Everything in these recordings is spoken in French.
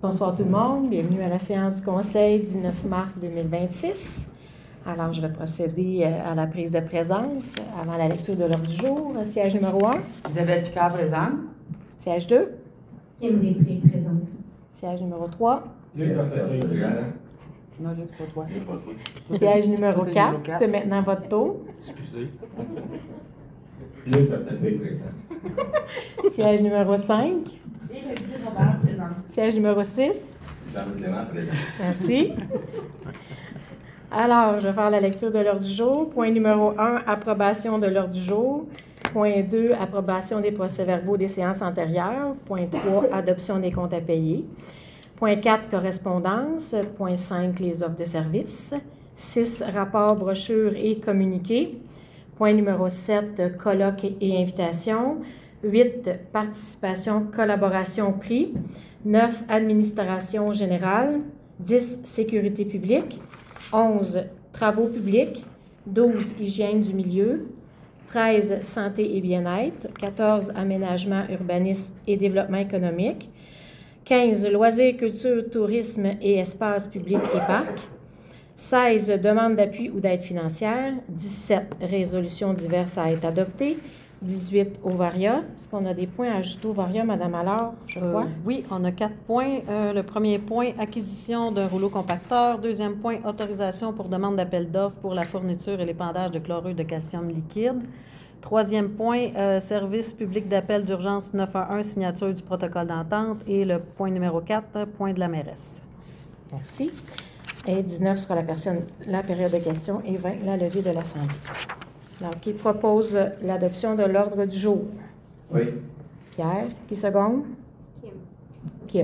Bonsoir tout le monde, bienvenue à la séance du Conseil du 9 mars 2026. Alors, je vais procéder à la prise de présence avant la lecture de l'ordre du jour. Siège numéro 1. Isabelle Picard, présente. Siège 2. Kim Després, présente. Siège numéro 3. Luc Portefeuille, présent. Non, Luc, pas toi. Siège numéro Numéro 4. quatre. C'est maintenant votre tour. Excusez. Luc Portefeuille, présent. Siège numéro 5. Élodie Robert, présente. Siège numéro 6. Jean-Luc Clément, présent. Merci. Alors, je vais faire la lecture de l'ordre du jour. Point numéro 1, approbation de l'ordre du jour. Point 2, approbation des procès-verbaux des séances antérieures. Point 3, adoption des comptes à payer. Point 4, correspondance. Point 5, les offres de services. 6, rapports, brochures et communiqués. Point numéro 7, colloques et invitations. 8, participation, collaboration, prix. 9, administration générale. 10, sécurité publique. 11, travaux publics. 12, hygiène du milieu. 13, santé et bien-être. 14, aménagement, urbanisme et développement économique. 15, loisirs, culture, tourisme et espaces publics et parcs. 16, demande d'appui ou d'aide financière. 17, résolutions diverses à être adoptées. 18, Ovaria. Est-ce qu'on a des points à ajouter au Ovaria, Mme Allard, je crois? Oui, on a 4 points. Le premier point, acquisition d'un rouleau compacteur. Deuxième point, autorisation pour demande d'appel d'offres pour la fourniture et l'épandage de chlorure de calcium liquide. Troisième point, service public d'appel d'urgence 911, signature du protocole d'entente. Et le point numéro 4, point de la mairesse. Merci. Et 19 sera la période de questions et 20, la levée de l'Assemblée. Alors, qui propose l'adoption de l'ordre du jour? Oui. Pierre. Qui seconde? Kim.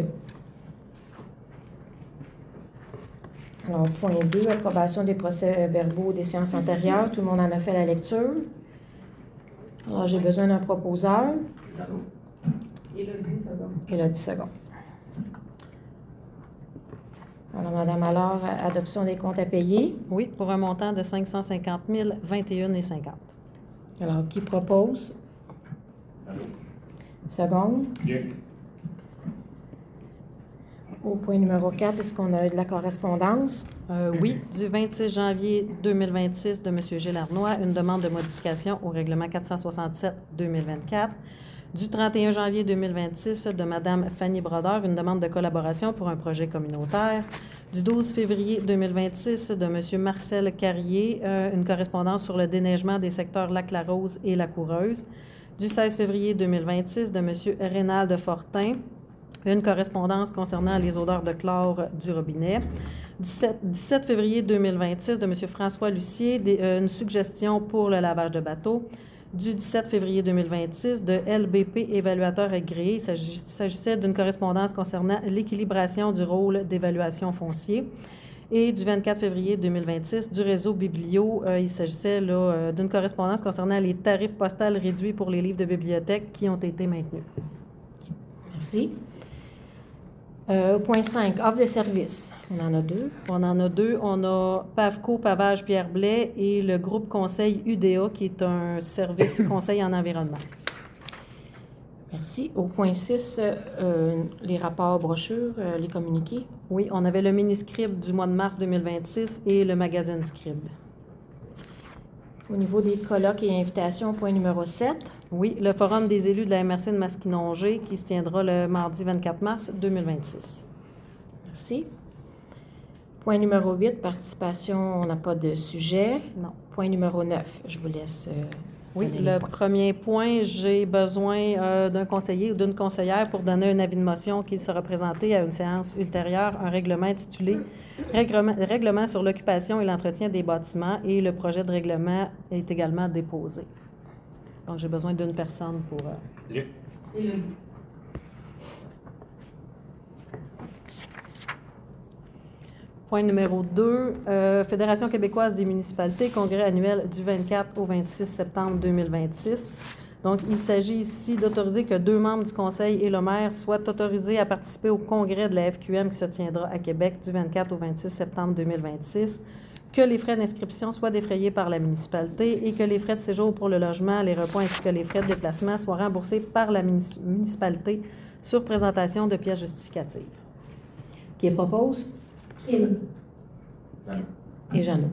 Alors, point 2, approbation des procès-verbaux des séances antérieures. Tout le monde en a fait la lecture. Alors, j'ai besoin d'un proposeur. Jean-Luc. Élodie Seconde. Élodie Seconde. Alors, Mme Allard, adoption des comptes à payer. Oui, pour un montant de 550 021,50. Alors, qui propose? Jean-Luc. Seconde. Luc. Au point numéro 4, est-ce qu'on a de la correspondance? Oui, du 26 janvier 2026 de M. Gilles Arnois, une demande de modification au règlement 467-2024. Du 31 janvier 2026 de Mme Fanny Brodeur, une demande de collaboration pour un projet communautaire. Du 12 février 2026 de M. Marcel Carrier, une correspondance sur le déneigement des secteurs Lac-la-Rose et La Coureuse. Du 16 février 2026 de M. Rénal de Fortin, une correspondance concernant les odeurs de chlore du robinet. Du 17 février 2026 de M. François Lucier, une suggestion pour le lavage de bateaux. Du 17 février 2026 de LBP Évaluateur agréé. Il s'agissait d'une correspondance concernant l'équilibration du rôle d'évaluation foncier. Et du 24 février 2026 du réseau Biblio, il s'agissait d'une correspondance concernant les tarifs postaux réduits pour les livres de bibliothèque qui ont été maintenus. Merci. Point 5, offre de service. On en a 2. On en a 2. On a Pavco, Pavage Pierre Blais et le groupe conseil UDA, qui est un service conseil en environnement. Merci. Au point 6, les rapports, brochures, les communiqués. Oui, on avait le mini-scribe du mois de mars 2026 et le magazine Scribe. Au niveau des colloques et invitations, point numéro 7. Oui, le forum des élus de la MRC de Masquinongé qui se tiendra le mardi 24 mars 2026. Merci. Point numéro 8, participation, on n'a pas de sujet. Non. Point numéro 9, je vous laisse. Oui, donner les le points. premier point, j'ai besoin d'un conseiller ou d'une conseillère pour donner un avis de motion qui sera présenté à une séance ultérieure, un règlement intitulé Règlement sur l'occupation et l'entretien des bâtiments, et le projet de règlement est également déposé. Donc, j'ai besoin d'une personne pour... Luc. Élodie. Point numéro 2, Fédération québécoise des municipalités, congrès annuel du 24 au 26 septembre 2026. Donc, il s'agit ici d'autoriser que 2 membres du conseil et le maire soient autorisés à participer au congrès de la FQM qui se tiendra à Québec du 24 au 26 septembre 2026, que les frais d'inscription soient défrayés par la municipalité et que les frais de séjour pour le logement, les repas ainsi que les frais de déplacement soient remboursés par la municipalité sur présentation de pièces justificatives. Qui propose? Kim. Jeannot. Et Jeannot.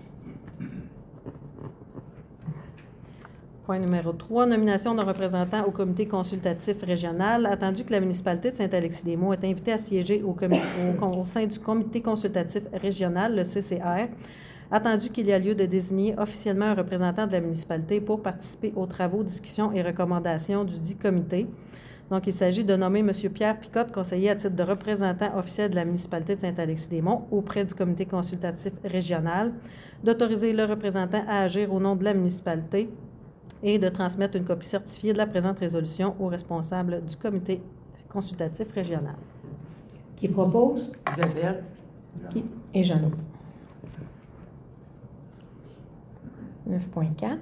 Point numéro 3, nomination d'un représentant au comité consultatif régional. Attendu que la municipalité de Saint-Alexis-des-Monts est invitée à siéger au sein du comité consultatif régional, le CCR, attendu qu'il y a lieu de désigner officiellement un représentant de la municipalité pour participer aux travaux, discussions et recommandations du dit comité. Donc, il s'agit de nommer M. Pierre Picotte, conseiller à titre de représentant officiel de la municipalité de Saint-Alexis-des-Monts auprès du comité consultatif régional, d'autoriser le représentant à agir au nom de la municipalité et de transmettre une copie certifiée de la présente résolution au responsable du comité consultatif régional. Qui propose? Isabelle. Qui? Et Jeannot. 9.4.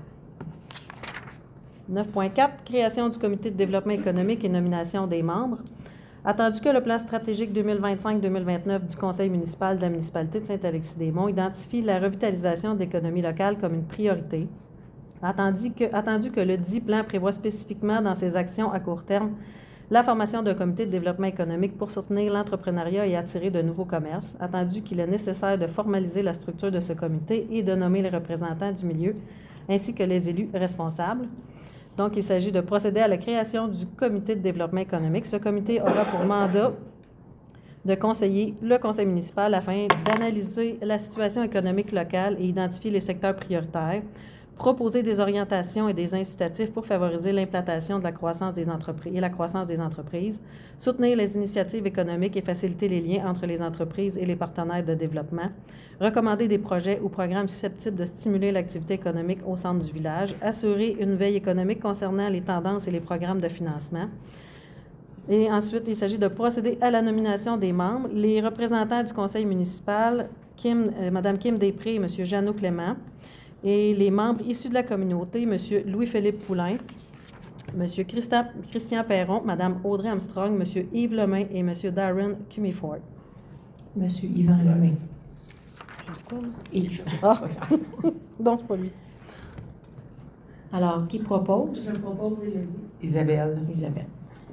9.4, création du comité de développement économique et nomination des membres. Attendu que le plan stratégique 2025-2029 du conseil municipal de la municipalité de Saint-Alexis-des-Monts identifie la revitalisation de l'économie locale comme une priorité, attendu que le dit plan prévoit spécifiquement dans ses actions à court terme la formation d'un comité de développement économique pour soutenir l'entrepreneuriat et attirer de nouveaux commerces, attendu qu'il est nécessaire de formaliser la structure de ce comité et de nommer les représentants du milieu ainsi que les élus responsables. Donc, il s'agit de procéder à la création du comité de développement économique. Ce comité aura pour mandat de conseiller le conseil municipal afin d'analyser la situation économique locale et identifier les secteurs prioritaires, proposer des orientations et des incitatifs pour favoriser l'implantation de la croissance des entreprises soutenir les initiatives économiques et faciliter les liens entre les entreprises et les partenaires de développement, recommander des projets ou programmes susceptibles de stimuler l'activité économique au centre du village, assurer une veille économique concernant les tendances et les programmes de financement. Et ensuite, il s'agit de procéder à la nomination des membres. Les représentants du conseil municipal, Mme Kim Després et M. Jeannot Clément, et les membres issus de la communauté, M. Louis-Philippe Poulain, M. Christian Perron, Mme Audrey Armstrong, M. Yves Lemain et M. Darren Cumiford. M. Yvan Lemain. J'ai dit quoi, là? Yves. Ah. Donc, c'est pas lui. Alors, qui propose? Je propose Élodie. Isabelle. Isabelle.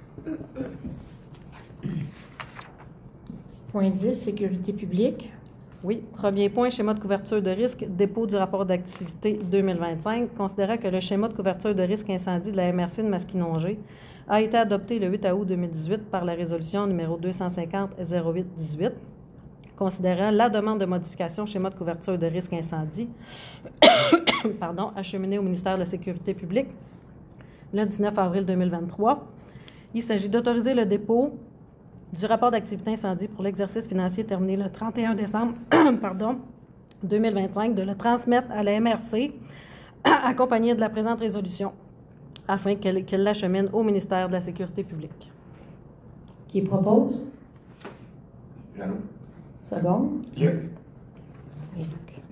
Point 10, sécurité publique. Oui. Premier point, schéma de couverture de risque, dépôt du rapport d'activité 2025. Considérant que le schéma de couverture de risque incendie de la MRC de Masquinongé a été adopté le 8 août 2018 par la résolution numéro 250-08-18, considérant la demande de modification schéma de couverture de risque incendie acheminée au ministère de la Sécurité publique le 19 avril 2023. Il s'agit d'autoriser le dépôt du rapport d'activité incendie pour l'exercice financier terminé le 31 décembre 2025, de le transmettre à la MRC accompagné de la présente résolution afin qu'elle l'achemine au ministère de la Sécurité publique. Qui propose? Jeannot. Second. Luc. Et Luc.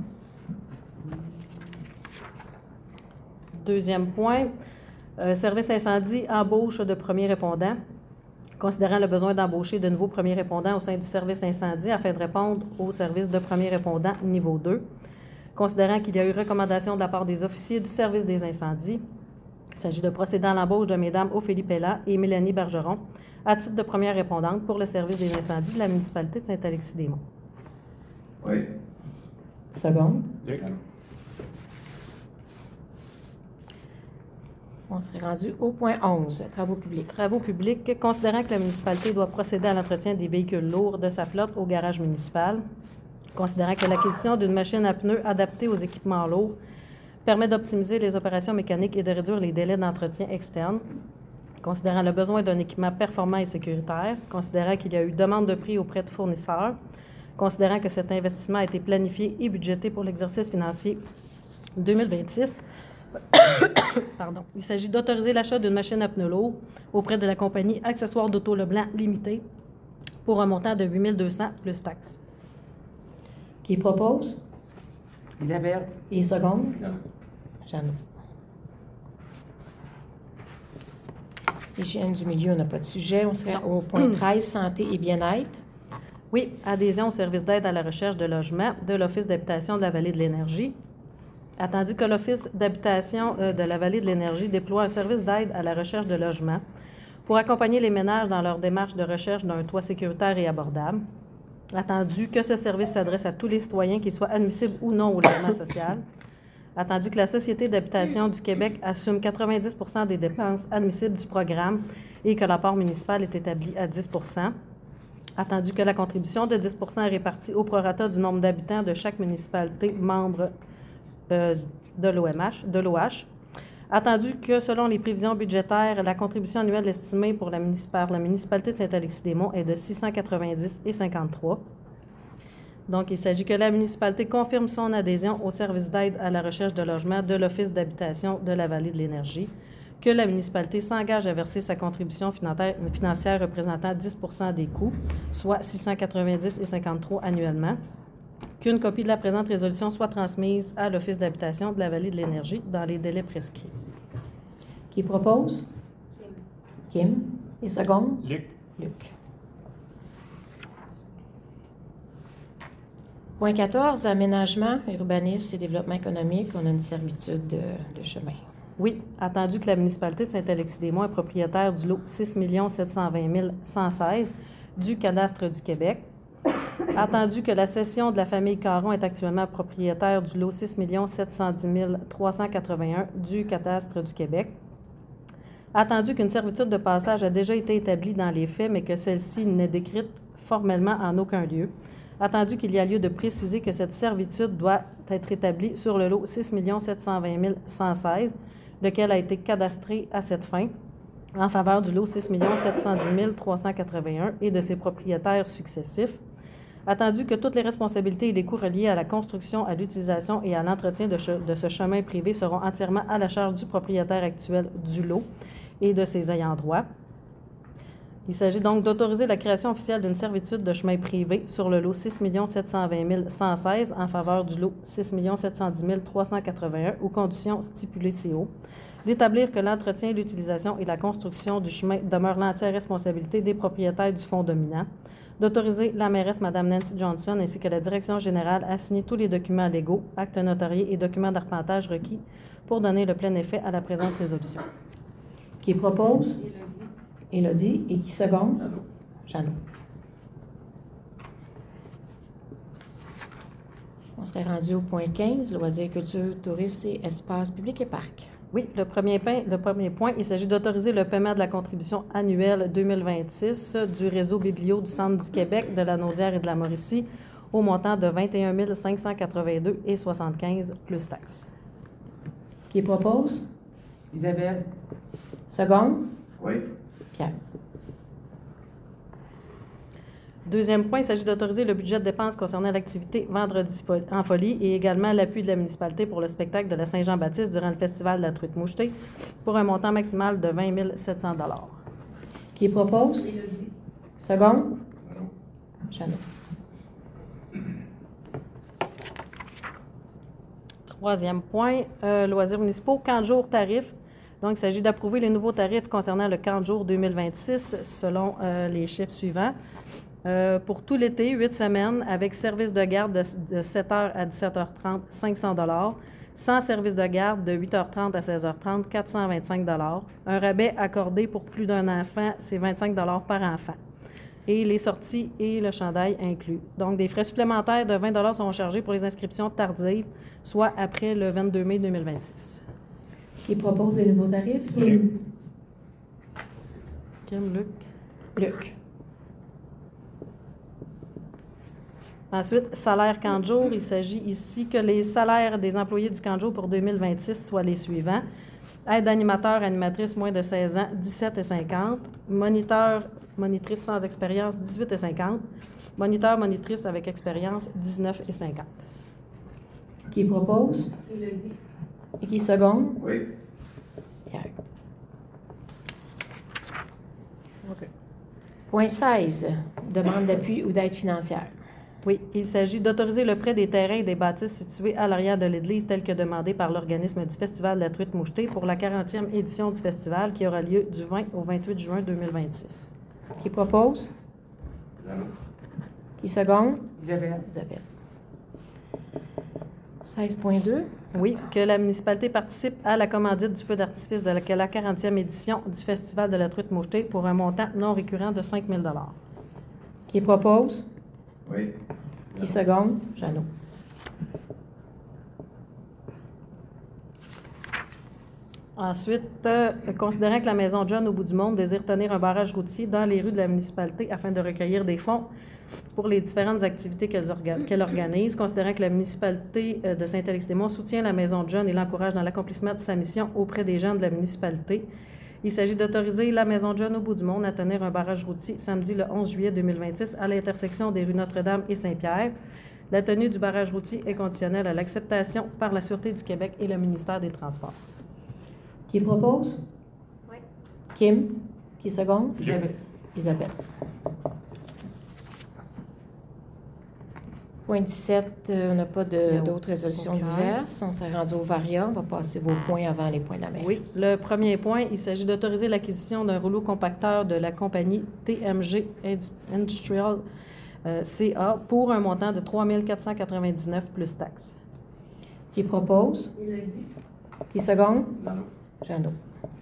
Deuxième point, service incendie, embauche de premiers répondants. Considérant le besoin d'embaucher de nouveaux premiers répondants au sein du service incendie afin de répondre au service de premiers répondants niveau 2. Considérant qu'il y a eu recommandation de la part des officiers du service des incendies, il s'agit de procéder à l'embauche de Mesdames Ophélie Pellat et Mélanie Bergeron à titre de première répondante pour le service des incendies de la municipalité de Saint-Alexis-des-Monts. Oui. Second. Luc. On serait rendu au point 11, travaux publics. Travaux publics, considérant que la municipalité doit procéder à l'entretien des véhicules lourds de sa flotte au garage municipal, considérant que l'acquisition d'une machine à pneus adaptée aux équipements lourds permet d'optimiser les opérations mécaniques et de réduire les délais d'entretien externe, considérant le besoin d'un équipement performant et sécuritaire, considérant qu'il y a eu demande de prix auprès de fournisseurs, considérant que cet investissement a été planifié et budgété pour l'exercice financier 2026, Il s'agit d'autoriser l'achat d'une machine à pneus lourds auprès de la compagnie Accessoires d'Auto Leblanc Limitée pour un montant de 8 200 plus taxes. Qui propose? Isabelle. Et seconde? Jeannot. Jeannot. Hygiène du milieu, on n'a pas de sujet. On serait au point 13, santé et bien-être. Oui, adhésion au service d'aide à la recherche de logement de l'Office d'habitation de la Vallée de l'Énergie. Attendu que l'Office d'habitation de la Vallée de l'Énergie déploie un service d'aide à la recherche de logement pour accompagner les ménages dans leur démarche de recherche d'un toit sécuritaire et abordable. Attendu que ce service s'adresse à tous les citoyens, qu'ils soient admissibles ou non au logement social. Attendu que la Société d'habitation du Québec assume 90 % des dépenses admissibles du programme et que l'apport municipal est établi à 10 %. Attendu que la contribution de 10 % est répartie au prorata du nombre d'habitants de chaque municipalité membre de l'OH. Attendu que, selon les prévisions budgétaires, la contribution annuelle estimée par la municipalité de Saint-Alexis-des-Monts est de 690,53 $. Donc, il s'agit que la municipalité confirme son adhésion au service d'aide à la recherche de logement de l'Office d'habitation de la Vallée de l'Énergie, que la municipalité s'engage à verser sa contribution financière représentant 10 % des coûts, soit 690,53 $ annuellement, qu'une copie de la présente résolution soit transmise à l'Office d'habitation de la Vallée de l'Énergie dans les délais prescrits. Qui propose? Kim. Et seconde? Luc. Luc. Point 14, aménagement, urbanisme et développement économique. On a une servitude de chemin. Oui, attendu que la municipalité de Saint-Alexis-des-Monts est propriétaire du lot 6 720 116 du cadastre du Québec. Attendu que la cession de la famille Caron est actuellement propriétaire du lot 6 710 381 du cadastre du Québec. Attendu qu'une servitude de passage a déjà été établie dans les faits, mais que celle-ci n'est décrite formellement en aucun lieu. Attendu qu'il y a lieu de préciser que cette servitude doit être établie sur le lot 6 720 116, lequel a été cadastré à cette fin, en faveur du lot 6 710 381 et de ses propriétaires successifs. Attendu que toutes les responsabilités et les coûts reliés à la construction, à l'utilisation et à l'entretien de ce chemin privé seront entièrement à la charge du propriétaire actuel du lot et de ses ayants droit. Il s'agit donc d'autoriser la création officielle d'une servitude de chemin privé sur le lot 6 720 116 en faveur du lot 6 710 381 aux conditions stipulées ci-haut, d'établir que l'entretien, l'utilisation et la construction du chemin demeurent l'entière responsabilité des propriétaires du fonds dominant, d'autoriser la mairesse Mme Nancy Johnson ainsi que la direction générale à signer tous les documents légaux, actes notariés et documents d'arpentage requis pour donner le plein effet à la présente résolution. Qui propose? Élodie. Et qui seconde? Jeannot. On serait rendu au point 15, loisirs, culture, tourisme et espaces publics et parcs. Oui, le premier point, il s'agit d'autoriser le paiement de la contribution annuelle 2026 du réseau biblio du Centre du Québec, de la Naudière et de la Mauricie au montant de 21 582,75 plus taxes. Qui propose? Isabelle. Seconde? Oui. Pierre. Deuxième point, il s'agit d'autoriser le budget de dépenses concernant l'activité Vendredi en folie et également l'appui de la municipalité pour le spectacle de la Saint-Jean-Baptiste durant le festival de la truite mouchetée pour un montant maximal de 20 700 $. Qui propose? Élodie. Seconde? Jeannot. Jeannot. Troisième point, loisirs municipaux, camp de jour tarifs. Donc, il s'agit d'approuver les nouveaux tarifs concernant le camp de jour 2026 selon les chiffres suivants. Pour tout l'été, 8 semaines, avec service de garde de 7h à 17h30, 500 $. Sans service de garde de 8h30 à 16h30, 425 $. Un rabais accordé pour plus d'un enfant, c'est 25 $ par enfant. Et les sorties et le chandail inclus. Donc, des frais supplémentaires de 20 $ sont chargés pour les inscriptions tardives, soit après le 22 mai 2026. Qui propose les nouveaux tarifs? Kim, Luc. Luc. Ensuite, salaire camp de jour. Il s'agit ici que les salaires des employés du camp de jour pour 2026 soient les suivants. Aide animateur, animatrice moins de 16 ans, 17,50 $. Moniteur, monitrice sans expérience, 18,50 $. Moniteur, monitrice avec expérience, 19,50 $. Qui propose? Élodie. Et qui seconde? Oui. Pierre. OK. Point 16, demande d'appui ou d'aide financière. Oui, il s'agit d'autoriser le prêt des terrains et des bâtisses situés à l'arrière de l'église tel que demandé par l'organisme du Festival de la truite mouchetée pour la 40e édition du festival qui aura lieu du 20 au 28 juin 2026. Qui propose? Jeannot. Qui seconde? Isabelle. Isabelle. 16.2. Oui, que la municipalité participe à la commandite du feu d'artifice de la 40e édition du Festival de la truite mouchetée pour un montant non récurrent de 5 000 $. Qui propose? Oui. Qui seconde? Jeannot. Ensuite, considérant que la Maison John au bout du monde désire tenir un barrage routier dans les rues de la municipalité afin de recueillir des fonds pour les différentes activités qu'elle organise, considérant que la municipalité de Saint-Alix-des-Monts soutient la Maison John et l'encourage dans l'accomplissement de sa mission auprès des gens de la municipalité, il s'agit d'autoriser la Maison John au bout du monde à tenir un barrage routier samedi le 11 juillet 2026 à l'intersection des rues Notre-Dame et Saint-Pierre. La tenue du barrage routier est conditionnelle à l'acceptation par la Sûreté du Québec et le ministère des Transports. Qui propose? Oui. Kim? Qui seconde? Isabelle. Isabelle. Point 17, on n'a pas d'autres résolutions OK. diverses. On s'est rendu au varia. On va passer vos points avant les points de la maire. Oui, le premier point, il s'agit d'autoriser l'acquisition d'un rouleau compacteur de la compagnie TMG Industrial CA pour un montant de 3 499 plus taxes. Qui propose? Élodie. Qui seconde? Jeannot. Jeannot.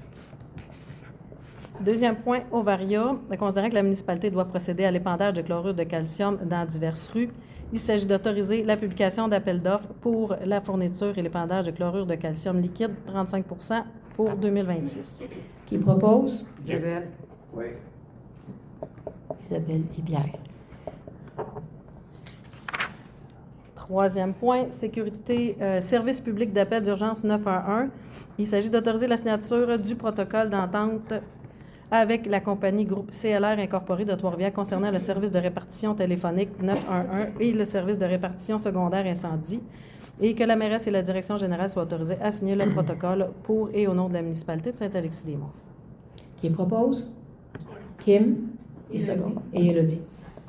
Deuxième point, au varia, considérant que la municipalité doit procéder à l'épandage de chlorure de calcium dans diverses rues, il s'agit d'autoriser la publication d'appels d'offres pour la fourniture et l'épandage de chlorure de calcium liquide, 35 % pour 2026. Qui propose? Isabelle. Oui. Isabelle Hibière. Troisième point, sécurité, service public d'appel d'urgence 911. Il s'agit d'autoriser la signature du protocole d'entente avec la compagnie groupe CLR Incorporée de Trois-Rivières concernant le service de répartition téléphonique 911 et le service de répartition secondaire incendie, et que la mairesse et la direction générale soient autorisées à signer le protocole pour et au nom de la municipalité de Saint-Alexis-des-Monts. Qui propose? Kim? Qui seconde? Et Élodie.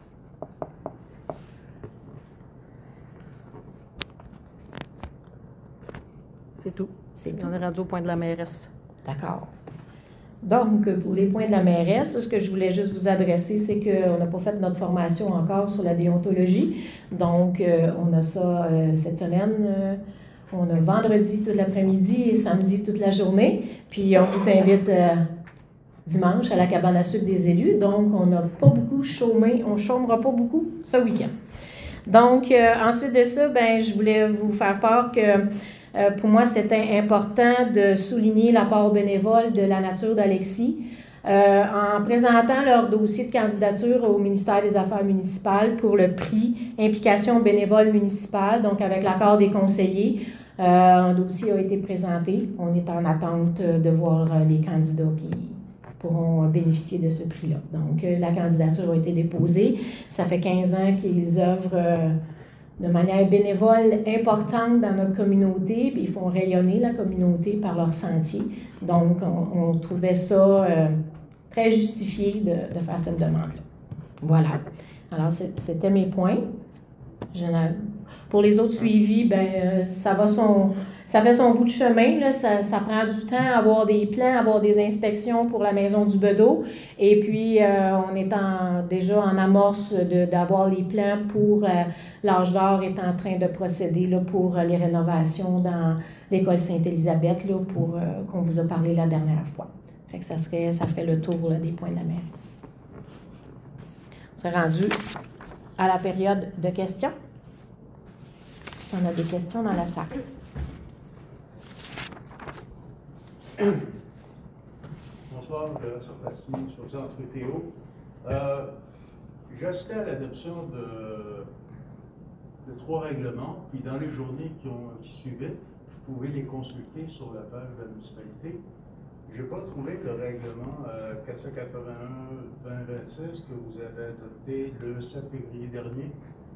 C'est tout. C'est tout. On est rendu au point de la mairesse. D'accord. Donc, pour les points de la mairesse, ce que je voulais juste vous adresser, c'est qu'on n'a pas fait notre formation encore sur la déontologie. Donc, on a ça cette semaine. On a vendredi toute l'après-midi et samedi toute la journée. Puis, on vous invite dimanche à la cabane à sucre des élus. Donc, on n'a pas beaucoup chômé. On ne chômera pas beaucoup ce week-end. Donc, ensuite de ça, je voulais vous faire part que pour moi, c'était important de souligner l'apport bénévole de la nature d'Alexis en présentant leur dossier de candidature au ministère des Affaires municipales pour le prix Implication bénévole municipale, donc avec l'accord des conseillers. Un dossier a été présenté. On est en attente de voir les candidats qui pourront bénéficier de ce prix-là. Donc, la candidature a été déposée. Ça fait 15 ans qu'ils œuvrent de manière bénévole importante dans notre communauté, puis ils font rayonner la communauté par leur sentier. Donc, on trouvait ça très justifié de faire cette demande-là. Voilà. Alors, c'était mes points. Pour les autres suivis, ça fait son bout de chemin. Là. Ça prend du temps à avoir des plans, à avoir des inspections pour la maison du Bedeau. Et puis, on est déjà en amorce d'avoir les plans pour l'âge d'or est en train de procéder là, pour les rénovations dans l'école Sainte-Élisabeth pour qu'on vous a parlé la dernière fois. Fait que ça ferait le tour là, des points de la mairesse. On s'est rendu à la période de questions. On a des questions dans la salle. Bonsoir, Sarpasky, sur Centre Théo. J'ai assisté à l'adoption de 3 règlements, puis dans les journées qui suivaient, vous pouvez les consulter sur la page de la municipalité. Je n'ai pas trouvé le règlement 481-2026 que vous avez adopté le 7 février dernier,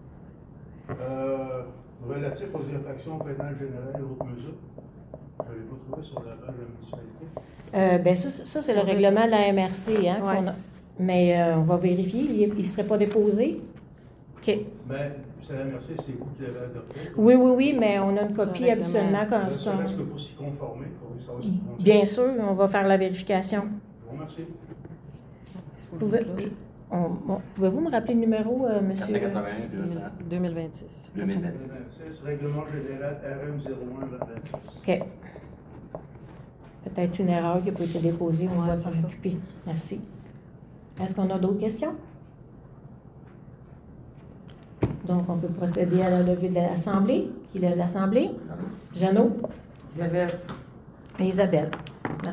relatif aux infractions pénales générales et autres mesures. Je ne l'ai pas trouvé sur la page de la municipalité. Ça c'est le règlement de la MRC. Hein, Ouais. Mais on va vérifier. Il ne serait pas déposé? OK. Mais c'est la MRC, c'est vous qui l'avez adopté. Oui, mais on a une C'est un copie règlement. habituellement quand Ne serait-ce que pour s'y conformer, il faudrait savoir si vous Bien sûr, on va faire la vérification. Je vous remercie. Pouvez- Pouvez-vous me rappeler le numéro, monsieur? 481, 200, 2026. 2026. 26, règlement général RM 01-26. OK. Peut-être une erreur qui n'a pas été déposée, on va s'en c'est ça. occuper. Merci. Est-ce qu'on a d'autres questions? Donc, on peut procéder à la levée de l'Assemblée. Qui lève l'Assemblée? Jeannot. Jeannot Isabelle. et Isabelle.